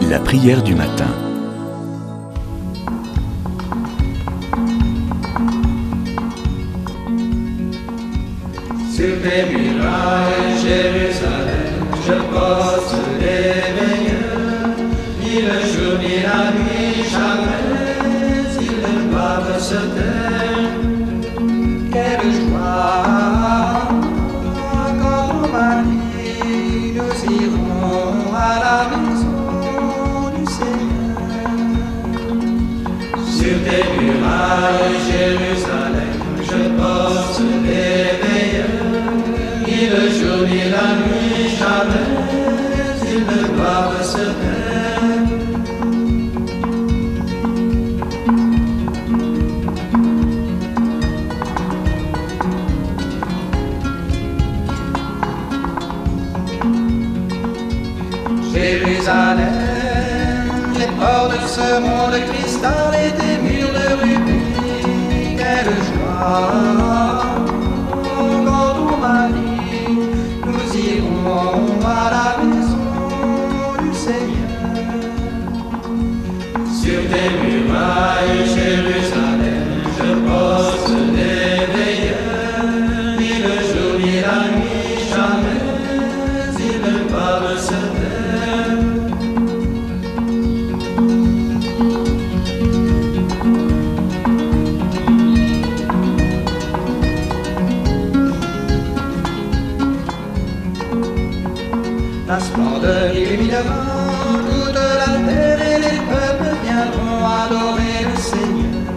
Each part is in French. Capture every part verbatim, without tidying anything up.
La prière du matin. Sur tes murailles, Jérusalem, je poste les veilleurs. Ni le jour ni la nuit, jamais ils ne doivent se taire. Quelle joie quand on m'a dit nous irons à la maison du Seigneur. Sur tes murailles, Jérusalem, je poste les veilleurs. Ni le jour ni la nuit, jamais ils ne doivent se taire. Jérusalem, les ports de ce monde cristal et des murs de rubis, quelle joie quand on m'a dit nous irons à la maison du Seigneur. Sur tes murailles, Jérusalem, je poste des veilleurs. Ni le jour ni la nuit, jamais ils ne doivent se taire. La splendeur illuminera toute la terre et les peuples viendront adorer le Seigneur.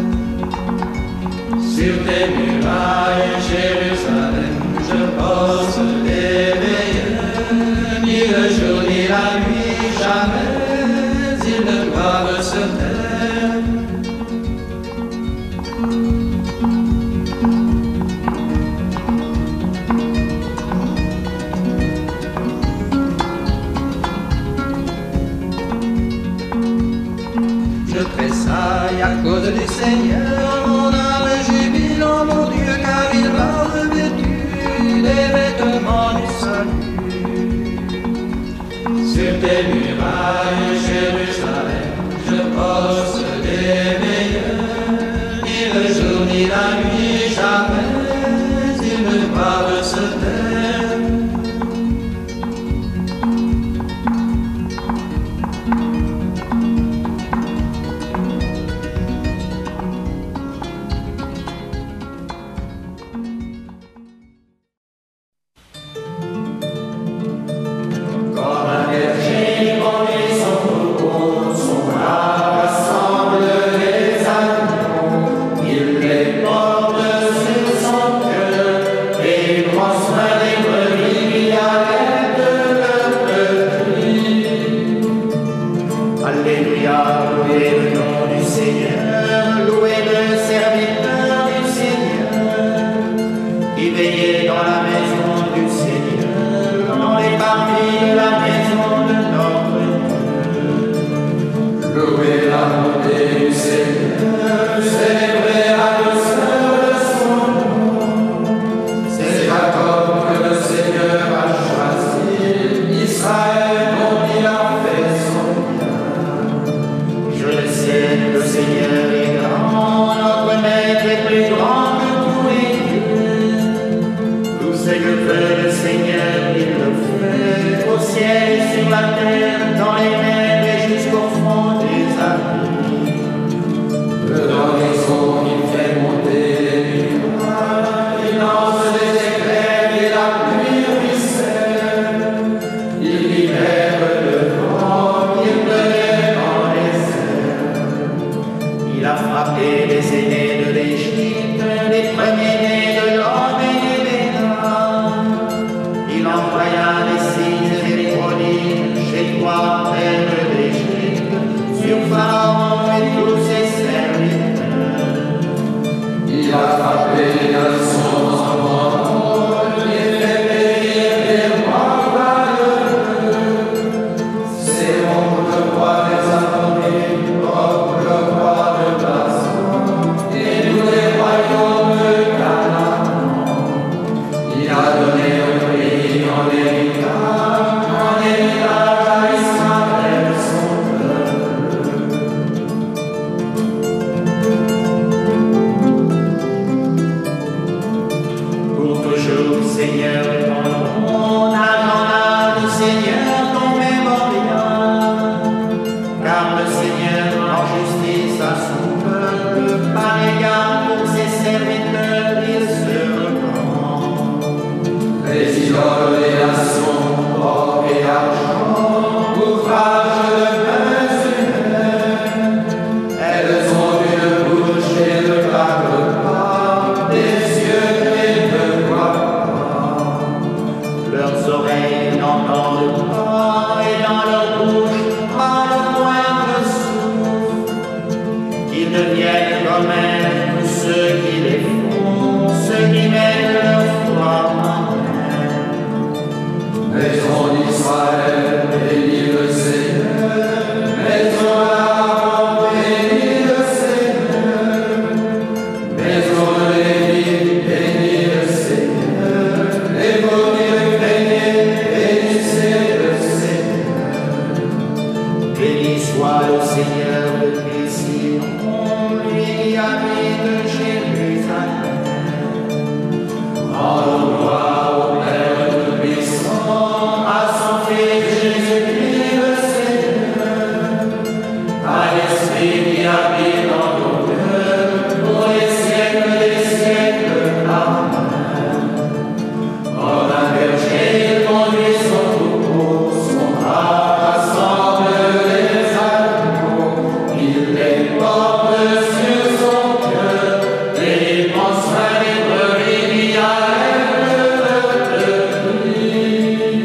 Sur tes murailles, Jérusalem, je poste les veilleurs. Ni le jour ni la nuit, jamais ils ne doivent se taire. Je tressaille à cause du Seigneur, mon âme jubile en mon Dieu, car il m'a revêtu des vêtements du salut. Sur tes murailles, Jérusalem, je poste des veilleurs. Ni le jour ni la nuit, jamais ils ne doivent se taire. Alléluia, louez le nom du Seigneur, louez le serviteur du Seigneur, qui veillait dans la maison du Seigneur, dans les parties de la maison de notre Dieu. Louez la bonté du Seigneur, célébrez la douceur de son nom. C'est Jacob que le Seigneur a choisi, Israël dont il a fait son bien. Je le sais, le Seigneur est grand, notre Maître est plus grand que tous les dieux. Tout ce que fait le Seigneur, il le fait, au ciel et sur la terre, dans les mers et jusqu'au fond des abîmes. Dans les eaux, il fait monter les nuages, il lance des éclairs et la pluie ruisselle. Il libère le vent, il plaît dans les airs. Il a frappé les aînés de l'Égypte, les premiers-nés de l'homme et des bénins. Il envoya les signes et les prodiges chez toi, Père n'entendent pas et dans leur bouche pas le moindre souffle. Qu'ils deviennent comme elles ceux qui les font, ceux qui mettent leur foi en elles. Maison d'Israël, bénis le Seigneur. Maison d'Aaron, bénis le Seigneur. Maison de Lévi, bénis le Seigneur. Les brebis régnés, bénissez le Seigneur. Béni soit le Seigneur depuis Sion, lui qui habite Jérusalem. Rendons gloire au Père Tout-Puissant, à son Fils Jésus-Christ le Seigneur, à l'Esprit qui habite dans nos cœurs, pour les siècles des siècles. Amen. Comme un berger, il conduit son troupeau, son bras rassemble les agneaux, il les porte sur son cœur, et il prend soin des brebis qui allègrent le nuit.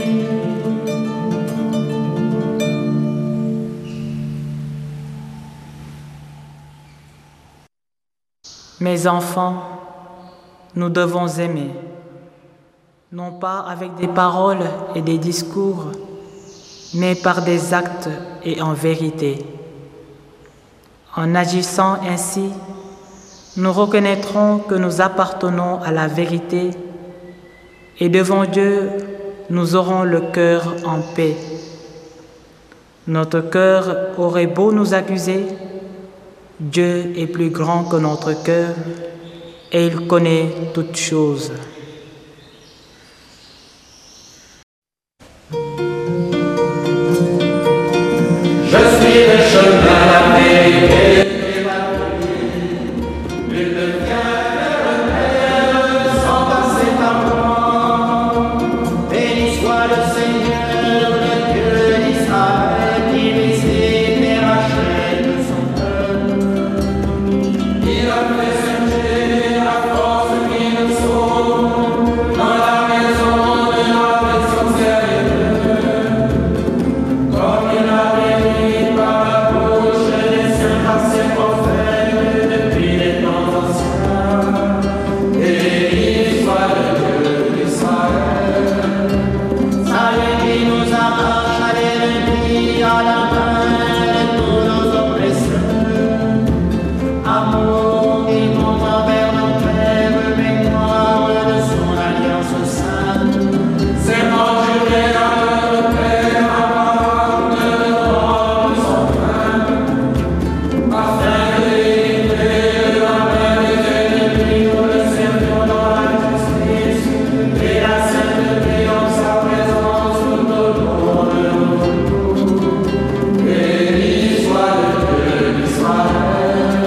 Mes enfants, nous devons aimer, non pas avec des paroles et des discours, mais par des actes et en vérité. En agissant ainsi, nous reconnaîtrons que nous appartenons à la vérité et devant Dieu, nous aurons le cœur en paix. Notre cœur aurait beau nous accuser, Dieu est plus grand que notre cœur et il connaît toutes choses. Je suis le chemin, la vérité et la vie. Nul ne vient vers le Père sans passer par moi. Béni soit le Seigneur, le Dieu d'Israël, qui visite et rachète son peuple. Il a fait sécher la force qui nous sauve dans la maison de notre sorcière. Comme il avait dit par la bouche des saints par ses prophètes depuis les temps anciens. Béni soit le Dieu d'Israël. Salut qui nous arrache à l'ennemi, à la main de tous nos oppresseurs. Amour qui monte envers nos rêves, mémoire de son alliance sainte. C'est mon Dieu dans notre Père, avant de rendre son pain, afin de délivrer de la main des ennemis, nous le servons dans la justice et la sainteté en sa présence tout au long de nos jours. Béni soit le Dieu d'Israël.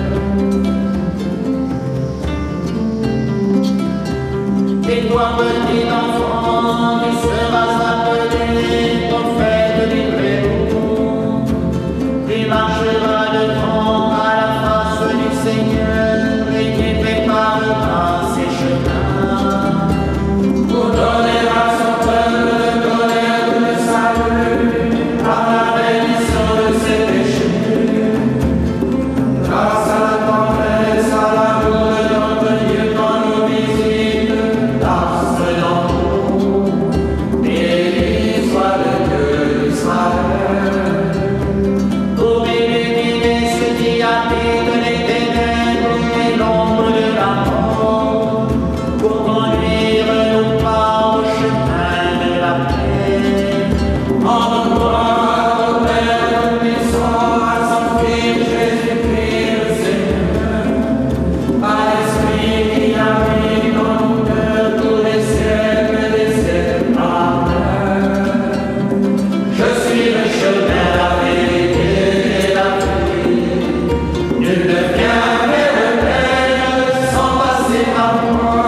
Et toi, petit enfant, tu seras appelé prophète du Très-Haut. Tu marcheras devant à la face du Seigneur et tu prépareras ses chemins. Pour donner à son peuple de connaître le salut par la rémission de ses péchés. Grâce à la tendresse, à l'amour de notre Dieu quand nous visite, grâce dans nous. Béni soit le Dieu d'Israël. Pour illuminer ceux qui habitent les ténèbres et l'ombre de la mort, pour conduire nos pas au chemin de la paix. En gloire au Père Tout-Puissant, à son Fils Jésus-Christ le Seigneur, à l'Esprit qui habite dans nos cœurs tous les siècles des siècles. Amen. Je suis le chemin, la vérité et la vie. Nul ne vient vers le Père sans passer par moi.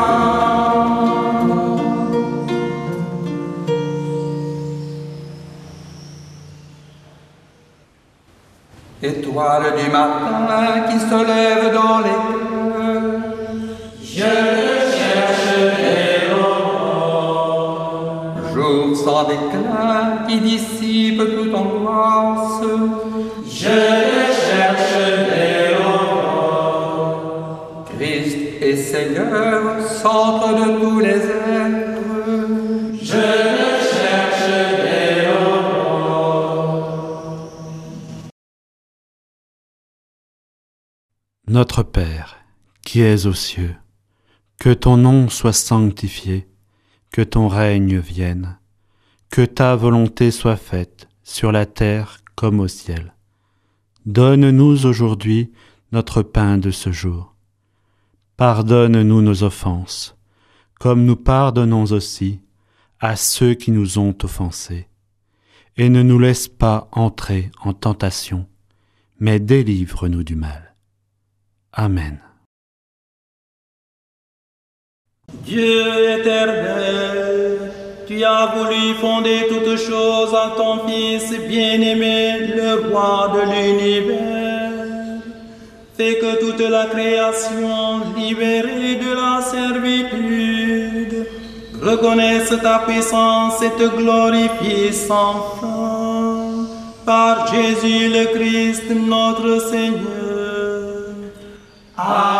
Étoile du matin qui se lève dans les cœurs, Je le chercherai au jour sans sang d'éclat qui dissipe toute angoisse. Je te chercherai aurore. Christ est Seigneur, centre de tous les êtres. Je te chercherai aurore. Notre Père, qui es aux cieux, que ton nom soit sanctifié, que ton règne vienne, que ta volonté soit faite sur la terre comme au ciel. Donne-nous aujourd'hui notre pain de ce jour. Pardonne-nous nos offenses, comme nous pardonnons aussi à ceux qui nous ont offensés. Et ne nous laisse pas entrer en tentation, mais délivre-nous du mal. Amen. Dieu éternel, tu as voulu fonder toutes choses en ton Fils bien-aimé, le roi de l'univers. Fais que toute la création, libérée de la servitude, reconnaisse ta puissance et te glorifie sans fin. Par Jésus le Christ, notre Seigneur. Amen.